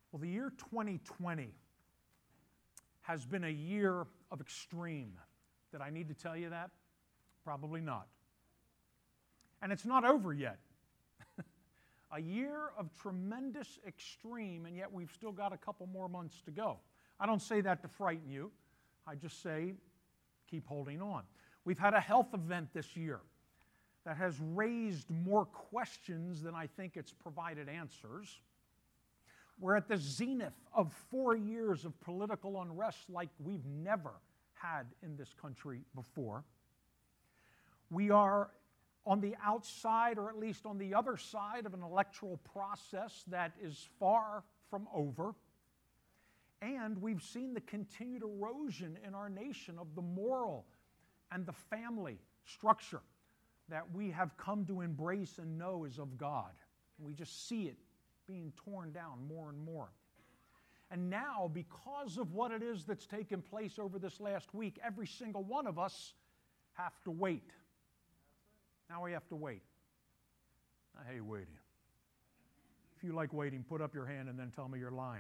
Well, the year 2020 has been a year of extreme. Did I need to tell you that? Probably not. And it's not over yet. A year of tremendous extreme, and yet we've still got a couple more months to go. I don't say that to frighten you. I just say keep holding on. We've had a health event this year that has raised more questions than I think it's provided answers. We're at the zenith of 4 years of political unrest like we've never had in this country before. We are on the outside, or at least on the other side, of an electoral process that is far from over. And we've seen the continued erosion in our nation of the moral and the family structure that we have come to embrace and know is of God. We just see it being torn down more and more. And now, because of what it is that's taken place over this last week, every single one of us have to wait. Now we have to wait. I hate waiting. If you like waiting, put up your hand and then tell me you're lying.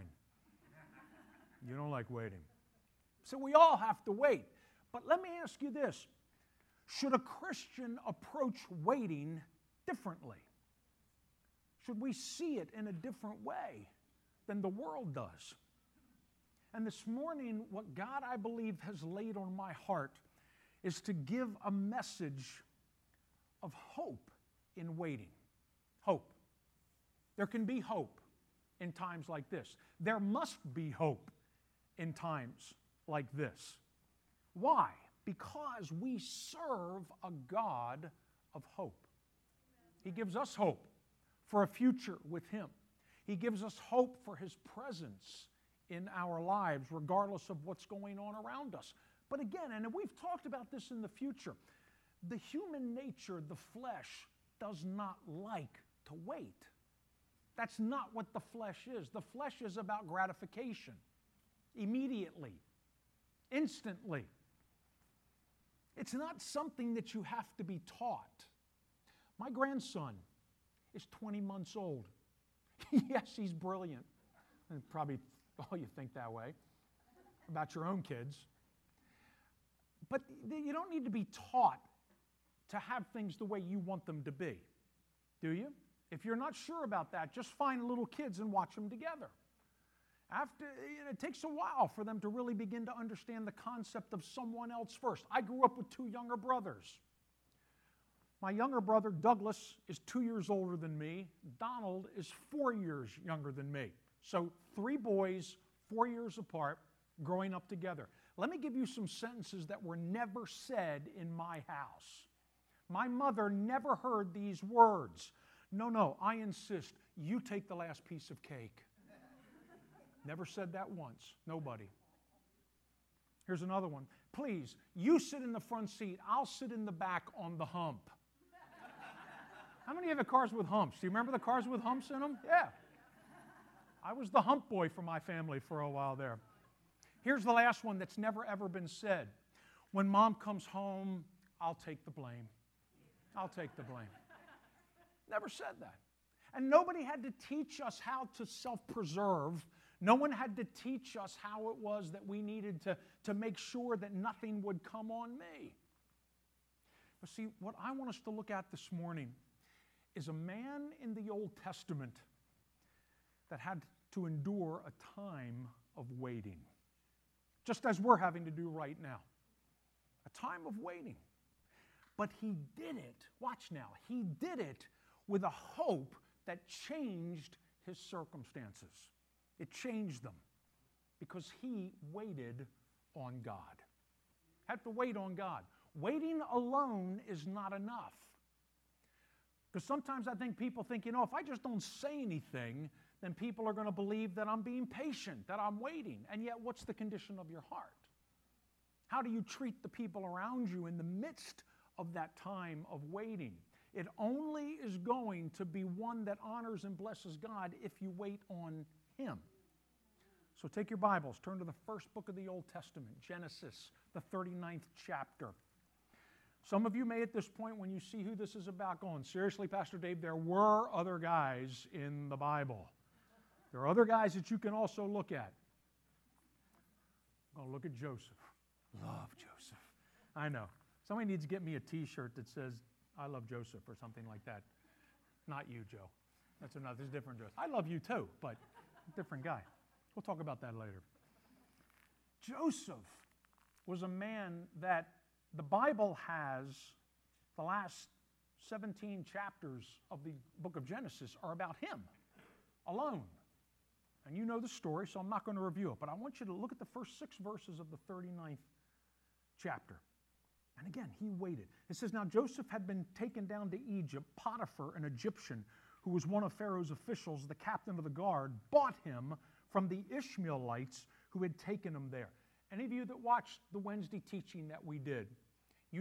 You don't like waiting. So we all have to wait. But let me ask you this. Should a Christian approach waiting differently? Should we see it in a different way than the world does? And this morning, what God, I believe, has laid on my heart is to give a message of hope in waiting. Hope. There can be hope in times like this. There must be hope in times like this. Why? Because we serve a God of hope. He gives us hope for a future with Him. He gives us hope for His presence in our lives, regardless of what's going on around us. But again, and we've talked about this in the future, the human nature, the flesh, does not like to wait. That's not what the flesh is. The flesh is about gratification, immediately, instantly. It's not something that you have to be taught. My grandson is 20 months old. Yes, he's brilliant. And probably all you think that way about your own kids. But you don't need to be taught to have things the way you want them to be, do you? If you're not sure about that, just find little kids and watch them together. It takes a while for them to really begin to understand the concept of someone else first. I grew up with 2 younger brothers. My younger brother, Douglas, is 2 years older than me. Donald is 4 years younger than me. So 3 boys, 4 years apart, growing up together. Let me give you some sentences that were never said in my house. My mother never heard these words. No, I insist, you take the last piece of cake. Never said that once. Nobody. Here's another one. Please, you sit in the front seat. I'll sit in the back on the hump. How many of the cars with humps? Do you remember the cars with humps in them? Yeah. I was the hump boy for my family for a while there. Here's the last one that's never ever been said. When Mom comes home, I'll take the blame. I'll take the blame. Never said that. And nobody had to teach us how to self-preserve. No one had to teach us how it was that we needed to make sure that nothing would come on me. But see, what I want us to look at this morning is a man in the Old Testament that had to endure a time of waiting, just as we're having to do right now. A time of waiting. But he did it, watch now, he did it with a hope that changed his circumstances. It changed them because he waited on God. Had to wait on God. Waiting alone is not enough. Because sometimes I think people think, if I just don't say anything, then people are going to believe that I'm being patient, that I'm waiting. And yet, what's the condition of your heart? How do you treat the people around you in the midst of that time of waiting? It only is going to be one that honors and blesses God if you wait on Him. So take your Bibles, turn to the first book of the Old Testament, Genesis, the 39th chapter. Some of you may at this point, when you see who this is about, going, seriously, Pastor Dave, there were other guys in the Bible. There are other guys that you can also look at. I'm going to look at Joseph. Love Joseph. I know. Somebody needs to get me a T-shirt that says, I love Joseph or something like that. Not you, Joe. That's a different Joseph. I love you too, but different guy. We'll talk about that later. Joseph was a man that the Bible has, the last 17 chapters of the book of Genesis are about him alone. And you know the story, so I'm not going to review it, but I want you to look at the first 6 verses of the 39th chapter. And again, he waited. It says, now Joseph had been taken down to Egypt. Potiphar, an Egyptian, who was one of Pharaoh's officials, the captain of the guard, bought him from the Ishmaelites who had taken him there. Any of you that watched the Wednesday teaching that we did, you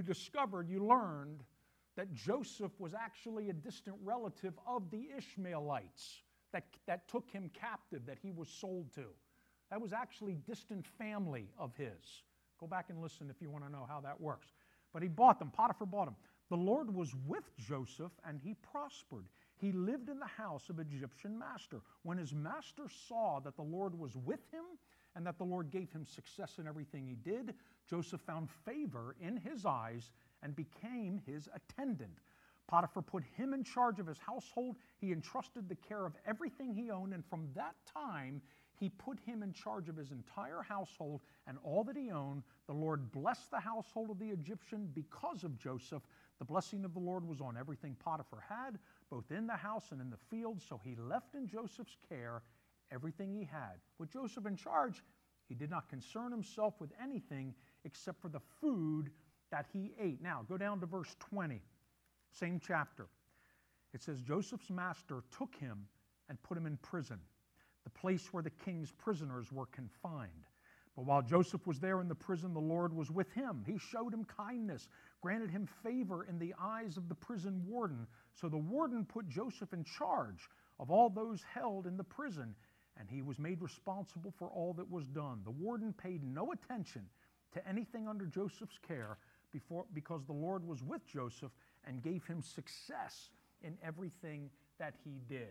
learned that Joseph was actually a distant relative of the Ishmaelites that took him captive, that he was sold to. That was actually distant family of his. Go back and listen if you want to know how that works. But he bought them. Potiphar bought them. The Lord was with Joseph, and he prospered. He lived in the house of Egyptian master. When his master saw that the Lord was with him and that the Lord gave him success in everything he did, Joseph found favor in his eyes and became his attendant. Potiphar put him in charge of his household. He entrusted the care of everything he owned, and from that time he put him in charge of his entire household and all that he owned. The Lord blessed the household of the Egyptian because of Joseph. The blessing of the Lord was on everything Potiphar had, both in the house and in the field, so he left in Joseph's care everything he had. With Joseph in charge, he did not concern himself with anything except for the food that he ate. Now, go down to verse 20, same chapter. It says, Joseph's master took him and put him in prison, the place where the king's prisoners were confined. But while Joseph was there in the prison, the Lord was with him. He showed him kindness, granted him favor in the eyes of the prison warden. So the warden put Joseph in charge of all those held in the prison, and he was made responsible for all that was done. The warden paid no attention to anything under Joseph's care because the Lord was with Joseph and gave him success in everything that he did.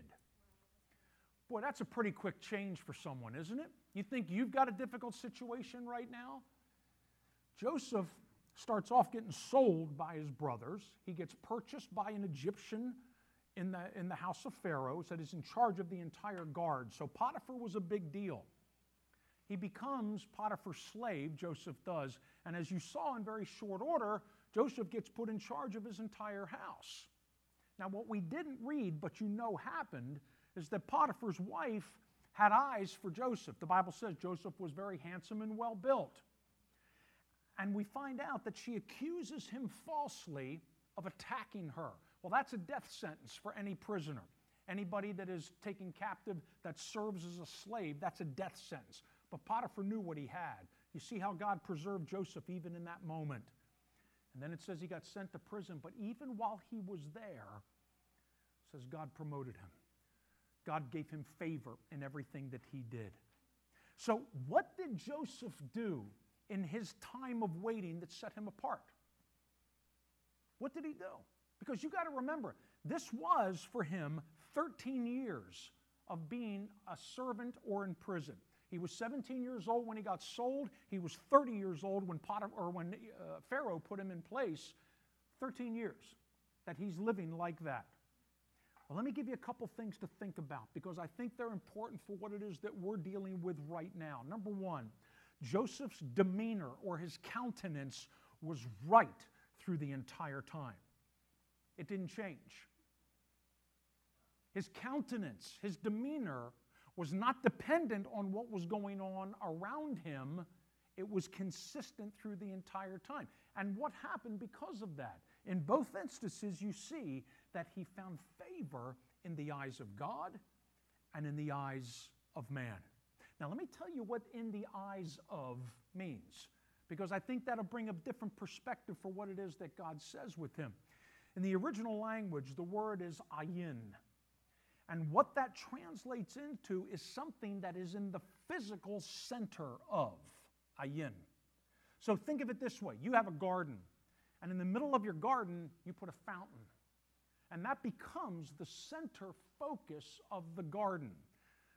Boy, that's a pretty quick change for someone, isn't it? You think you've got a difficult situation right now? Joseph starts off getting sold by his brothers. He gets purchased by an Egyptian in the house of Pharaoh that is in charge of the entire guard. So Potiphar was a big deal. He becomes Potiphar's slave, Joseph does, and as you saw in very short order, Joseph gets put in charge of his entire house. Now, what we didn't read, but you know happened, is that Potiphar's wife had eyes for Joseph. The Bible says Joseph was very handsome and well built. And we find out that she accuses him falsely of attacking her. Well, that's a death sentence for any prisoner. Anybody that is taken captive that serves as a slave, that's a death sentence. But Potiphar knew what he had. You see how God preserved Joseph even in that moment. And then it says he got sent to prison, but even while he was there, it says God promoted him. God gave him favor in everything that he did. So what did Joseph do in his time of waiting that set him apart? What did he do? Because you got to remember, this was for him 13 years of being a servant or in prison. He was 17 years old when he got sold. He was 30 years old when Pharaoh put him in place. 13 years that he's living like that. Well, let me give you a couple things to think about because I think they're important for what it is that we're dealing with right now. Number one, Joseph's demeanor or his countenance was right through the entire time. It didn't change. His countenance, his demeanor was not dependent on what was going on around him. It was consistent through the entire time. And what happened because of that? In both instances, you see that he found favor in the eyes of God and in the eyes of man. Now, let me tell you what in the eyes of means, because I think that'll bring a different perspective for what it is that God says with him. In the original language, the word is ayin. And what that translates into is something that is in the physical center of ayin. So think of it this way. You have a garden, and in the middle of your garden, you put a fountain. And that becomes the center focus of the garden.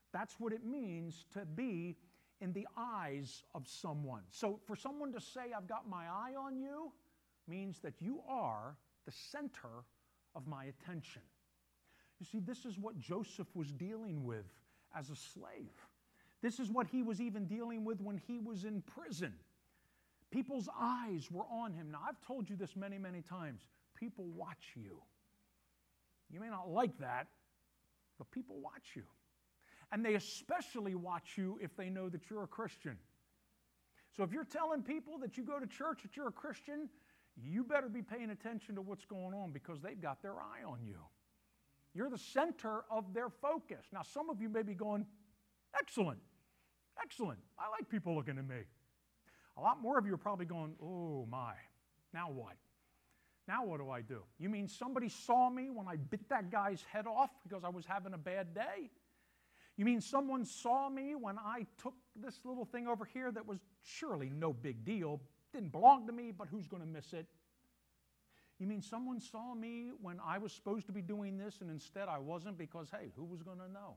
That's what it means to be in the eyes of someone. So for someone to say, I've got my eye on you, means that you are the center of my attention. You see, this is what Joseph was dealing with as a slave. This is what he was even dealing with when he was in prison. People's eyes were on him. Now, I've told you this many, many times. People watch you. You may not like that, but people watch you. And they especially watch you if they know that you're a Christian. So if you're telling people that you go to church, that you're a Christian, you better be paying attention to what's going on because they've got their eye on you. You're the center of their focus. Now, some of you may be going, excellent, excellent. I like people looking at me. A lot more of you are probably going, oh my, now what? Now what do I do? You mean somebody saw me when I bit that guy's head off because I was having a bad day? You mean someone saw me when I took this little thing over here that was surely no big deal, didn't belong to me, but who's going to miss it? You mean someone saw me when I was supposed to be doing this and instead I wasn't because, hey, who was going to know?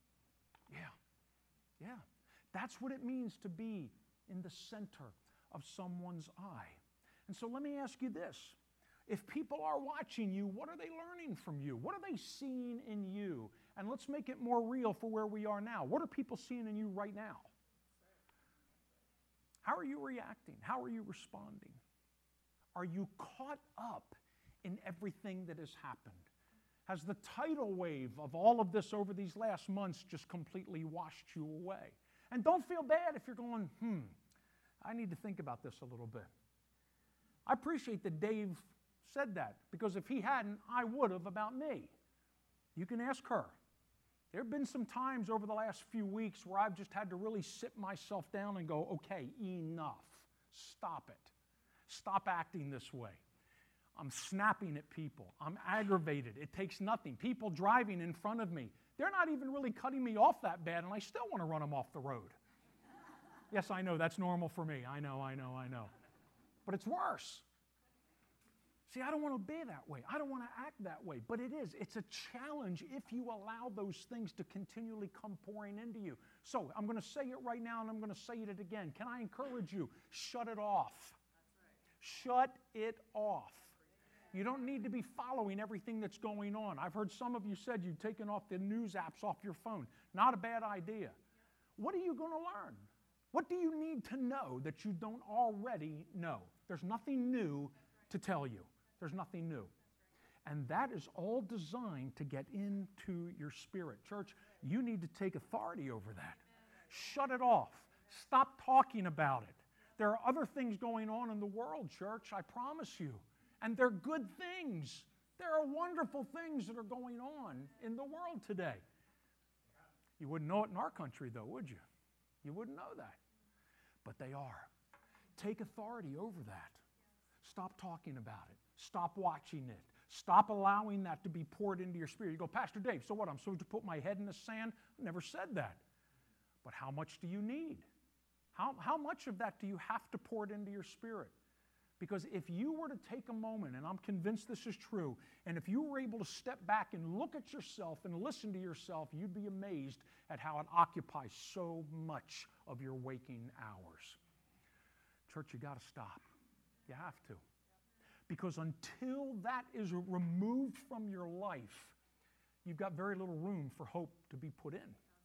Yeah. That's what it means to be in the center of someone's eye. And so let me ask you this. If people are watching you, what are they learning from you? What are they seeing in you? And let's make it more real for where we are now. What are people seeing in you right now? How are you reacting? How are you responding? Are you caught up in everything that has happened? Has the tidal wave of all of this over these last months just completely washed you away? And don't feel bad if you're going, I need to think about this a little bit. I appreciate that Dave said that, because if he hadn't, I would have about me. You can ask her. There have been some times over the last few weeks where I've just had to really sit myself down and go, okay, enough. Stop it. Stop acting this way. I'm snapping at people. I'm aggravated. It takes nothing. People driving in front of me, they're not even really cutting me off that bad, and I still want to run them off the road. Yes, I know, that's normal for me. I know. But it's worse. See, I don't want to be that way. I don't want to act that way. But it is. It's a challenge if you allow those things to continually come pouring into you. So I'm going to say it right now, and I'm going to say it again. Can I encourage you? Shut it off. Shut it off. You don't need to be following everything that's going on. I've heard some of you said you've taken off the news apps off your phone. Not a bad idea. What are you going to learn? What do you need to know that you don't already know? There's nothing new to tell you. There's nothing new. And that is all designed to get into your spirit. Church, you need to take authority over that. Shut it off. Stop talking about it. There are other things going on in the world, church, I promise you. And they're good things. There are wonderful things that are going on in the world today. You wouldn't know it in our country, though, would you? You wouldn't know that. But they are. Take authority over that. Stop talking about it. Stop watching it. Stop allowing that to be poured into your spirit. You go, Pastor Dave, so what? I'm supposed to put my head in the sand? I never said that. But how much do you need? How much of that do you have to pour it into your spirit? Because if you were to take a moment, and I'm convinced this is true, and if you were able to step back and look at yourself and listen to yourself, you'd be amazed at how it occupies so much of your waking hours. Church, you got to stop. You have to. Because until that is removed from your life, you've got very little room for hope to be put in.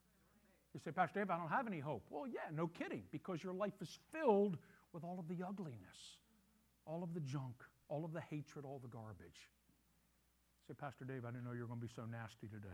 You say, Pastor Dave, I don't have any hope. Well, yeah, no kidding, because your life is filled with all of the ugliness, all of the junk, all of the hatred, all the garbage. You say, Pastor Dave, I didn't know you were going to be so nasty today.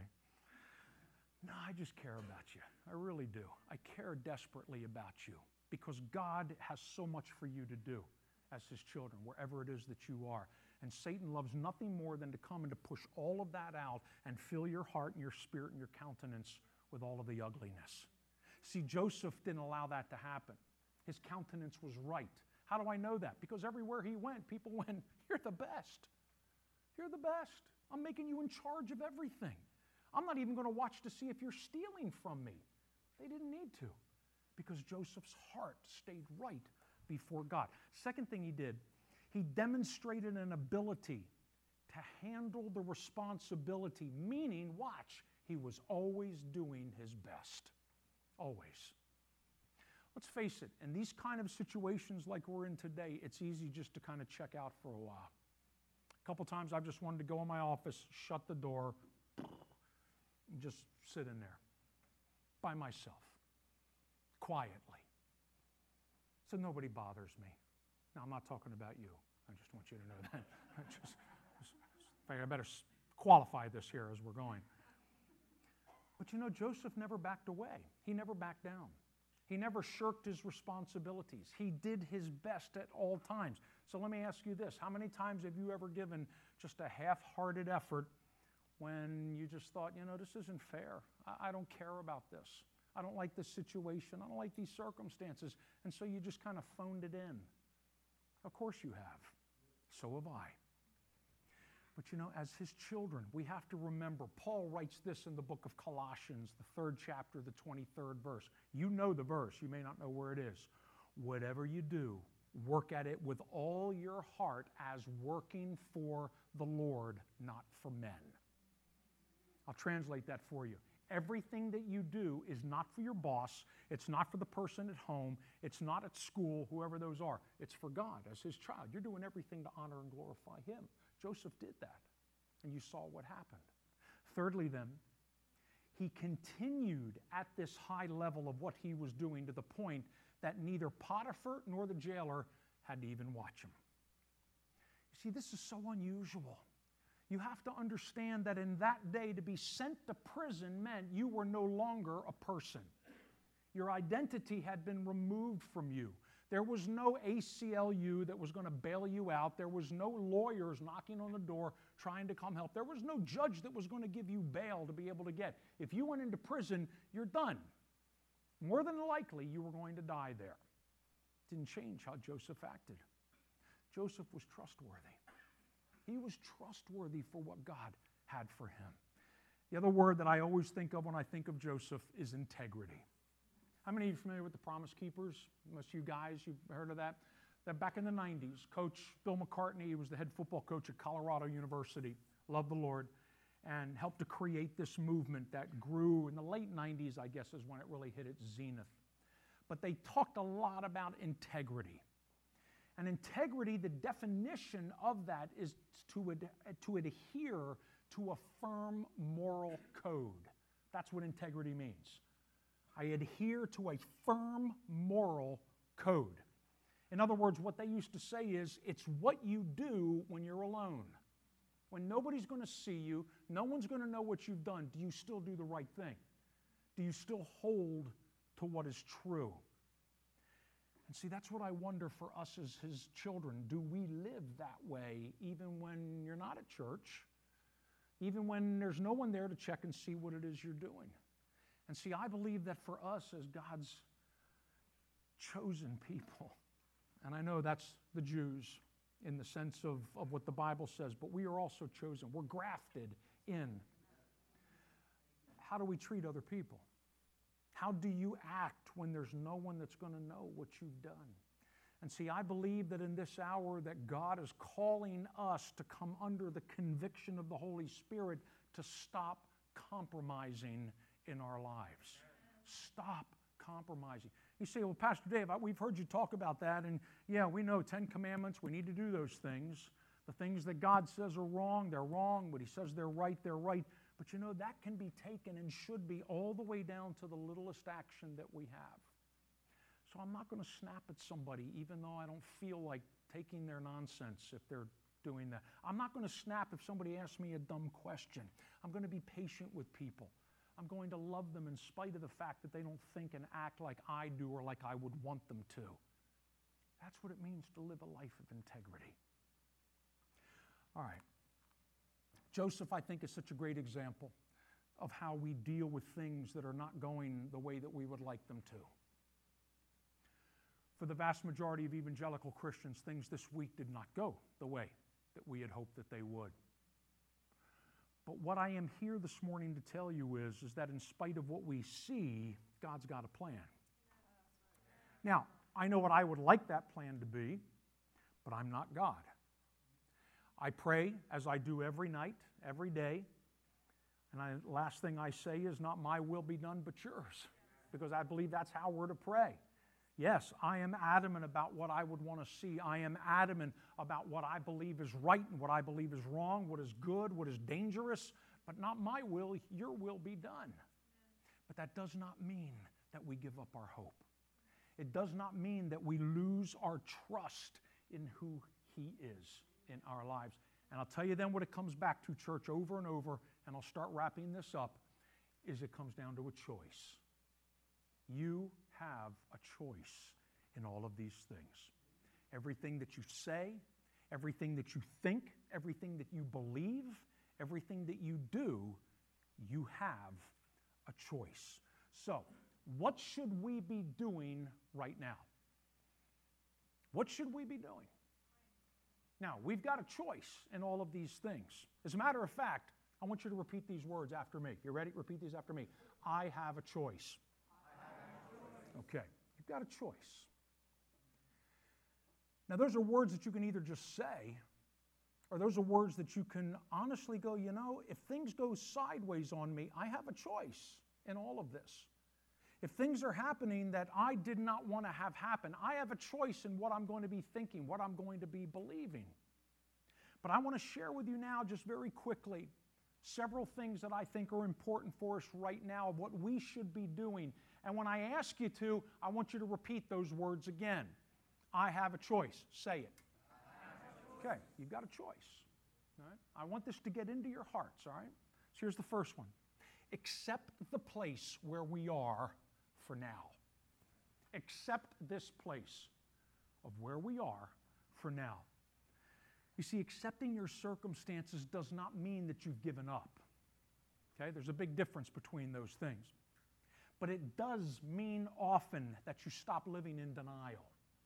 No, I just care about you. I really do. I care desperately about you because God has so much for you to do as His children, wherever it is that you are. And Satan loves nothing more than to come and to push all of that out and fill your heart and your spirit and your countenance with all of the ugliness. See, Joseph didn't allow that to happen. His countenance was right. How do I know that? Because everywhere he went, people went, you're the best. You're the best. I'm making you in charge of everything. I'm not even going to watch to see if you're stealing from me. They didn't need to, because Joseph's heart stayed right before God. Second thing he did, he demonstrated an ability to to handle the responsibility, meaning, watch, he was always doing his best. Always. Let's face it, in these kind of situations like we're in today, it's easy just to kind of check out for a while. A couple times I've just wanted to go in my office, shut the door, and just sit in there by myself, quietly, so nobody bothers me. Now, I'm not talking about you. I just want you to know that. I better qualify this here as we're going. But you know, Joseph never backed away. He never backed down. He never shirked his responsibilities. He did his best at all times. So let me ask you this. How many times have you ever given just a half-hearted effort when you just thought, you know, this isn't fair. I don't care about this. I don't like this situation. I don't like these circumstances. And so you just kind of phoned it in. Of course you have. So have I. But you know, as his children, we have to remember, Paul writes this in the book of Colossians, the 3rd chapter, the 23rd verse. You know the verse. You may not know where it is. Whatever you do, work at it with all your heart as working for the Lord, not for men. I'll translate that for you. Everything that you do is not for your boss. It's not for the person at home. It's not at school, whoever those are. It's for God as his child. You're doing everything to honor and glorify him. Joseph did that, and you saw what happened. Thirdly, then, he continued at this high level of what he was doing to the point that neither Potiphar nor the jailer had to even watch him. You see, this is so unusual. You have to understand that in that day, to be sent to prison meant you were no longer a person. Your identity had been removed from you. There was no ACLU that was going to bail you out. There was no lawyers knocking on the door trying to come help. There was no judge that was going to give you bail to be able to get. If you went into prison, you're done. More than likely, you were going to die there. It didn't change how Joseph acted. Joseph was trustworthy. He was trustworthy for what God had for him. The other word that I always think of when I think of Joseph is integrity. How many of you are familiar with the Promise Keepers? Most of you guys, you've heard of that. That back in the 90s, Coach Bill McCartney, he was the head football coach at Colorado University, loved the Lord, and helped to create this movement that grew in the late 90s, I guess, is when it really hit its zenith. But they talked a lot about integrity. And integrity, the definition of that is to adhere to a firm moral code. That's what integrity means. I adhere to a firm moral code. In other words, what they used to say is, it's what you do when you're alone. When nobody's going to see you, no one's going to know what you've done. Do you still do the right thing? Do you still hold to what is true? And see, that's what I wonder for us as his children. Do we live that way even when you're not at church? Even when there's no one there to check and see what it is you're doing? And see, I believe that for us as God's chosen people, and I know that's the Jews in the sense of what the Bible says, but we are also chosen. We're grafted in. How do we treat other people? How do you act when there's no one that's going to know what you've done? And see, I believe that in this hour that God is calling us to come under the conviction of the Holy Spirit to stop compromising in our lives. Stop compromising. You say, well, Pastor Dave, we've heard you talk about that, and yeah, we know 10 commandments, we need to do those things. The things that God says are wrong, they're wrong. What he says they're right, they're right. But you know, that can be taken and should be all the way down to the littlest action that we have. So I'm not going to snap at somebody even though I don't feel like taking their nonsense if they're doing that. I'm not going to snap if somebody asks me a dumb question. I'm going to be patient with people. I'm going to love them in spite of the fact that they don't think and act like I do or like I would want them to. That's what it means to live a life of integrity. All right. Joseph, I think, is such a great example of how we deal with things that are not going the way that we would like them to. For the vast majority of evangelical Christians, things this week did not go the way that we had hoped that they would. But what I am here this morning to tell you is that in spite of what we see, God's got a plan. Now, I know what I would like that plan to be, but I'm not God. I pray as I do every night, every day. And last thing I say is, not my will be done, but yours. Because I believe that's how we're to pray. Yes, I am adamant about what I would want to see. I am adamant about what I believe is right and what I believe is wrong, what is good, what is dangerous. But not my will, your will be done. But that does not mean that we give up our hope. It does not mean that we lose our trust in who He is in our lives. And I'll tell you then what it comes back to, church, over and over, and I'll start wrapping this up, is it comes down to a choice. You have a choice in all of these things. Everything that you say, everything that you think, everything that you believe, everything that you do, you have a choice. So, what should we be doing right now? What should we be doing? Now, we've got a choice in all of these things. As a matter of fact, I want you to repeat these words after me. You ready? Repeat these after me. I have a choice. Okay, you've got a choice. Now, those are words that you can either just say, or those are words that you can honestly go, you know, if things go sideways on me, I have a choice in all of this. If things are happening that I did not want to have happen, I have a choice in what I'm going to be thinking, what I'm going to be believing. But I want to share with you now, just very quickly, several things that I think are important for us right now, of what we should be doing. And when I ask you to, I want you to repeat those words again. I have a choice. Say it. Okay, you've got a choice. All right? I want this to get into your hearts, all right? So here's the first one. Accept the place where we are for now. Accept this place of where we are for now. You see, accepting your circumstances does not mean that you've given up. Okay, there's a big difference between those things. But it does mean often that you stop living in denial.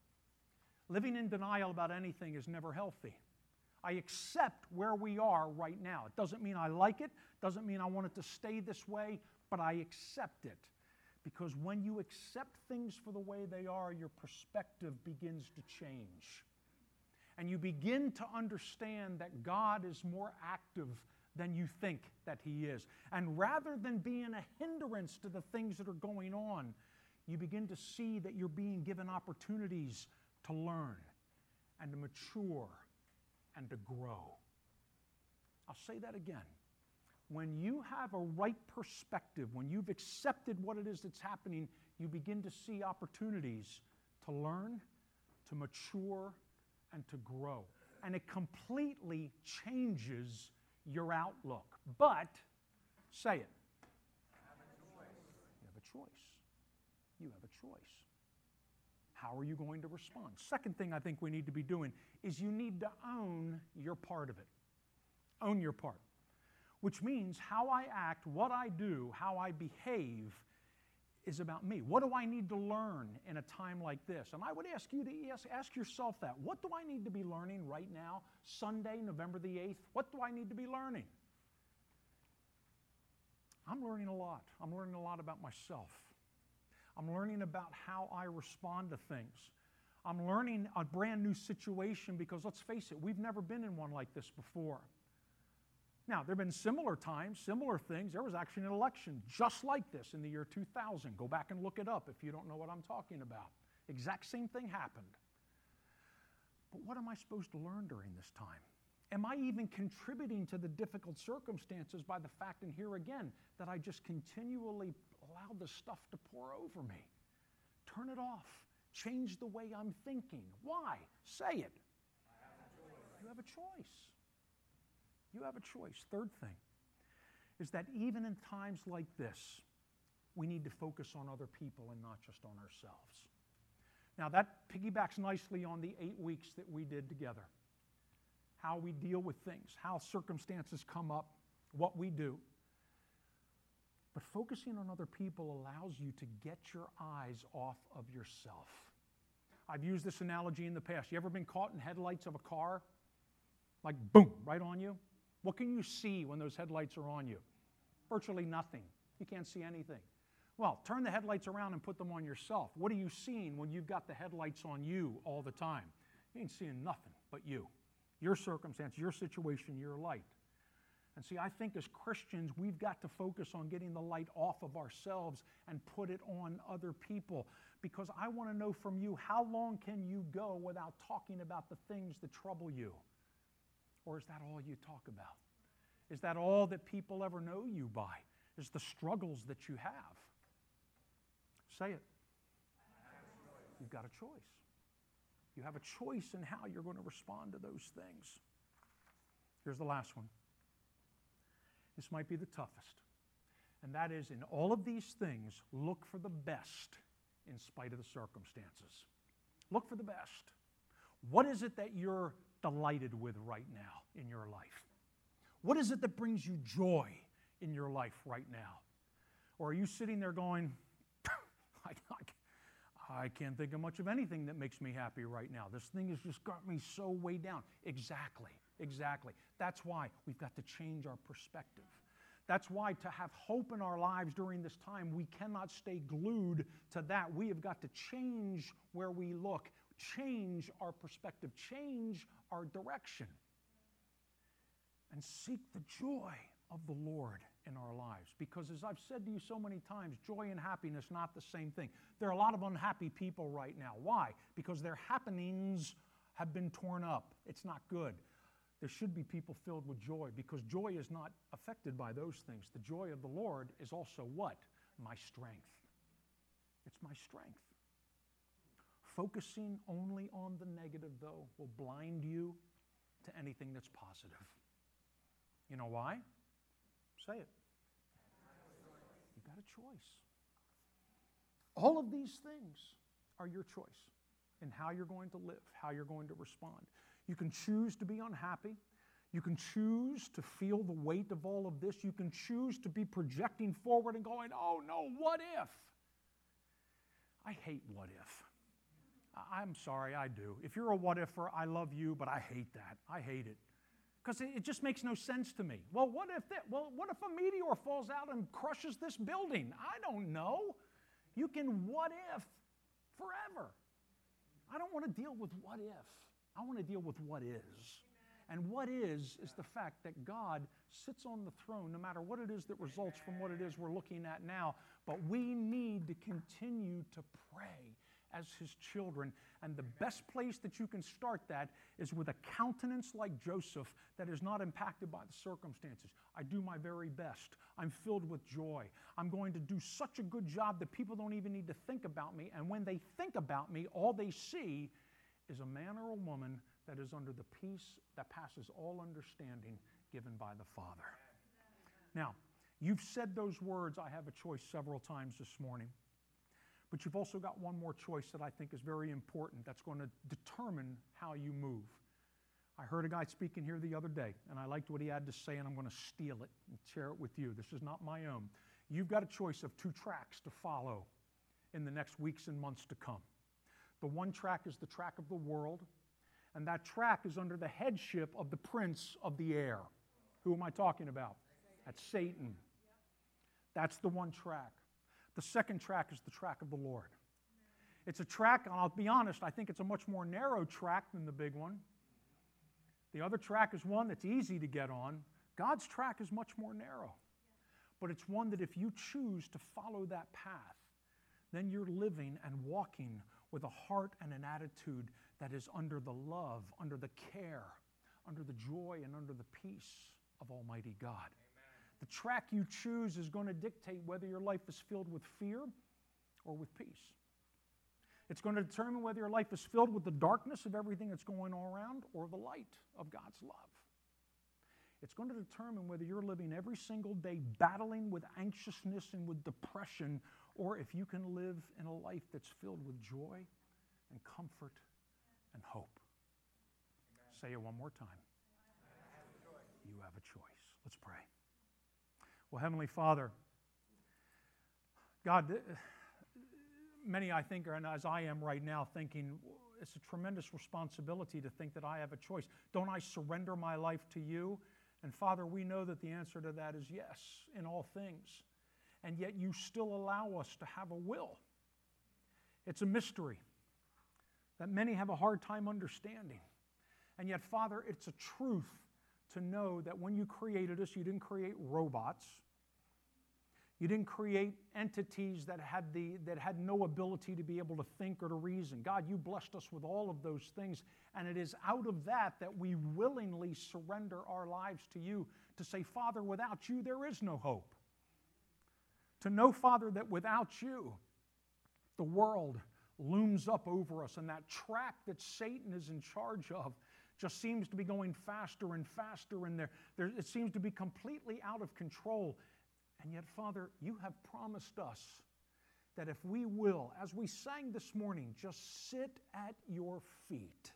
Living in denial about anything is never healthy. I accept where we are right now. It doesn't mean I like it, doesn't mean I want it to stay this way, but I accept it. Because when you accept things for the way they are, your perspective begins to change. And you begin to understand that God is more active than you think that He is. And rather than being a hindrance to the things that are going on, you begin to see that you're being given opportunities to learn and to mature and to grow. I'll say that again. When you have a right perspective, when you've accepted what it is that's happening, you begin to see opportunities to learn, to mature, and to grow. And it completely changes your outlook. But, say it. You have a choice. You have a choice. How are you going to respond? Second thing I think we need to be doing is you need to own your part of it. Own your part. Which means how I act, what I do, how I behave is about me. What do I need to learn in a time like this? And I would ask you to ask yourself that. What do I need to be learning right now, Sunday, November the 8th? What do I need to be learning? I'm learning a lot. I'm learning a lot about myself. I'm learning about how I respond to things. I'm learning a brand new situation because, let's face it, we've never been in one like this before. Now, there have been similar times, similar things. There was actually an election just like this in the year 2000. Go back and look it up if you don't know what I'm talking about. Exact same thing happened. But what am I supposed to learn during this time? Am I even contributing to the difficult circumstances by the fact, and here again, that I just continually allow this stuff to pour over me? Turn it off. Change the way I'm thinking. Why? Say it. You have a choice. You have a choice. Third thing is that even in times like this, we need to focus on other people and not just on ourselves. Now that piggybacks nicely on the 8 weeks that we did together. How we deal with things, how circumstances come up, what we do. But focusing on other people allows you to get your eyes off of yourself. I've used this analogy in the past. You ever been caught in headlights of a car? Like boom, right on you? What can you see when those headlights are on you? Virtually nothing. You can't see anything. Well, turn the headlights around and put them on yourself. What are you seeing when you've got the headlights on you all the time? You ain't seeing nothing but you. your circumstance, your situation, your light. And see, I think as Christians, we've got to focus on getting the light off of ourselves and put it on other people. Because I want to know from you, how long can you go without talking about the things that trouble you? Or is that all you talk about? Is that all that people ever know you by? Is the struggles that you have? Say it. You've got a choice. You have a choice in how you're going to respond to those things. Here's the last one. This might be the toughest. And that is, in all of these things, look for the best in spite of the circumstances. Look for the best. What is it that you're delighted with right now in your life? What is it that brings you joy in your life right now? Or are you sitting there going, I can't think of much of anything that makes me happy right now. This thing has just got me so way down. Exactly. That's why we've got to change our perspective. That's why to have hope in our lives during this time, we cannot stay glued to that. We have got to change where we look, change our perspective, change our direction, and seek the joy of the Lord in our lives. Because as I've said to you so many times, joy and happiness not the same thing. There are a lot of unhappy people right now. Why? Because their happenings have been torn up. It's not good. There should be people filled with joy, because joy is not affected by those things. The joy of the Lord is also what? My strength. It's my strength. Focusing only on the negative, though, will blind you to anything that's positive. You know why? Say it. You've got a choice. All of these things are your choice in how you're going to live, how you're going to respond. You can choose to be unhappy. You can choose to feel the weight of all of this. You can choose to be projecting forward and going, oh no, what if? I hate what if. I'm sorry, I do. If you're a what-ifer, I love you, but I hate that. I hate it. Because it just makes no sense to me. Well, what if a meteor falls out and crushes this building? I don't know. You can what if forever. I don't want to deal with what if. I want to deal with what is. And what is the fact that God sits on the throne, no matter what it is that results from what it is we're looking at now. But we need to continue to pray as His children. And the best place that you can start that is with a countenance like Joseph that is not impacted by the circumstances. I do my very best. I'm filled with joy. I'm going to do such a good job that people don't even need to think about me. And when they think about me, all they see is a man or a woman that is under the peace that passes all understanding given by the Father. Now, you've said those words, I have a choice, several times this morning. But you've also got one more choice that I think is very important that's going to determine how you move. I heard a guy speaking here the other day, and I liked what he had to say, and I'm going to steal it and share it with you. This is not my own. You've got a choice of two tracks to follow in the next weeks and months to come. The one track is the track of the world, and that track is under the headship of the prince of the air. Who am I talking about? That's Satan. That's the one track. The second track is the track of the Lord. It's a track, and I'll be honest, I think it's a much more narrow track than the big one. The other track is one that's easy to get on. God's track is much more narrow. But it's one that if you choose to follow that path, then you're living and walking with a heart and an attitude that is under the love, under the care, under the joy, and under the peace of Almighty God. Amen. The track you choose is going to dictate whether your life is filled with fear or with peace. It's going to determine whether your life is filled with the darkness of everything that's going on around or the light of God's love. It's going to determine whether you're living every single day battling with anxiousness and with depression, or if you can live in a life that's filled with joy and comfort and hope. Amen. Say it one more time. You have a choice. Let's pray. Well, Heavenly Father, God, many I think are, and as I am right now, thinking it's a tremendous responsibility to think that I have a choice. Don't I surrender my life to you? And Father, we know that the answer to that is yes in all things. And yet you still allow us to have a will. It's a mystery that many have a hard time understanding. And yet, Father, it's a truth to know that when you created us, you didn't create robots. You didn't create entities that had no ability to be able to think or to reason. God, you blessed us with all of those things, and it is out of that we willingly surrender our lives to you to say, Father, without you there is no hope. To know, Father, that without you the world looms up over us, and that track that Satan is in charge of just seems to be going faster and faster, and it seems to be completely out of control. And yet, Father, you have promised us that if we will, as we sang this morning, just sit at your feet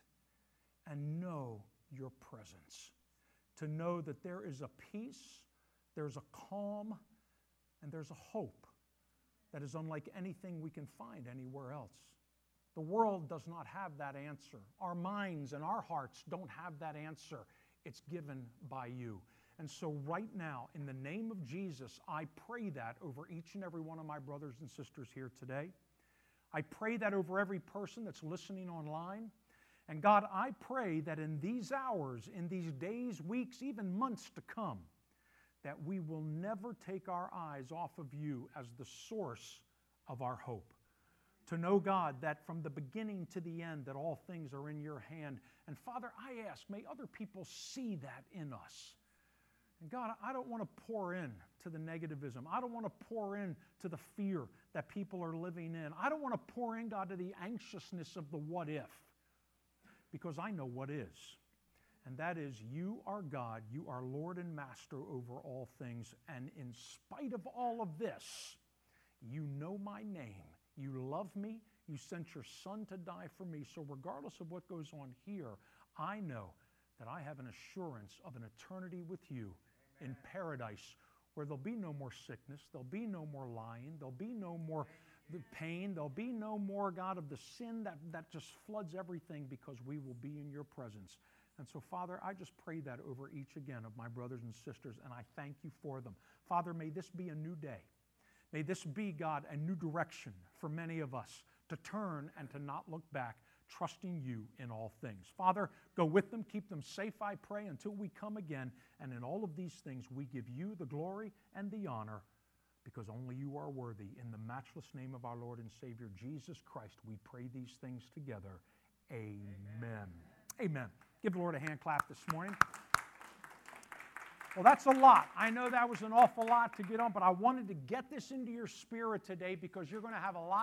and know your presence. To know that there is a peace, there's a calm, and there's a hope that is unlike anything we can find anywhere else. The world does not have that answer. Our minds and our hearts don't have that answer. It's given by you. And so right now, in the name of Jesus, I pray that over each and every one of my brothers and sisters here today. I pray that over every person that's listening online. And God, I pray that in these hours, in these days, weeks, even months to come, that we will never take our eyes off of you as the source of our hope. To know, God, that from the beginning to the end, that all things are in your hand. And Father, I ask, may other people see that in us. And God, I don't want to pour in to the negativism. I don't want to pour in to the fear that people are living in. I don't want to pour in, God, to the anxiousness of the what if. Because I know what is. And that is, you are God, you are Lord and Master over all things. And in spite of all of this, you know my name. You love me. You sent your Son to die for me. So regardless of what goes on here, I know that I have an assurance of an eternity with you. Amen. In paradise, where there'll be no more sickness, there'll be no more lying, there'll be no more pain, there'll be no more, God, of the sin that just floods everything, because we will be in your presence. And so, Father, I just pray that over each again of my brothers and sisters, and I thank you for them. Father, may this be a new day. May this be, God, a new direction for many of us to turn and to not look back, trusting you in all things. Father, go with them, keep them safe, I pray, until we come again. And in all of these things, we give you the glory and the honor, because only you are worthy. In the matchless name of our Lord and Savior, Jesus Christ, we pray these things together. Amen. Amen. Give the Lord a hand clap this morning. Well, that's a lot. I know that was an awful lot to get on, but I wanted to get this into your spirit today, because you're going to have a lot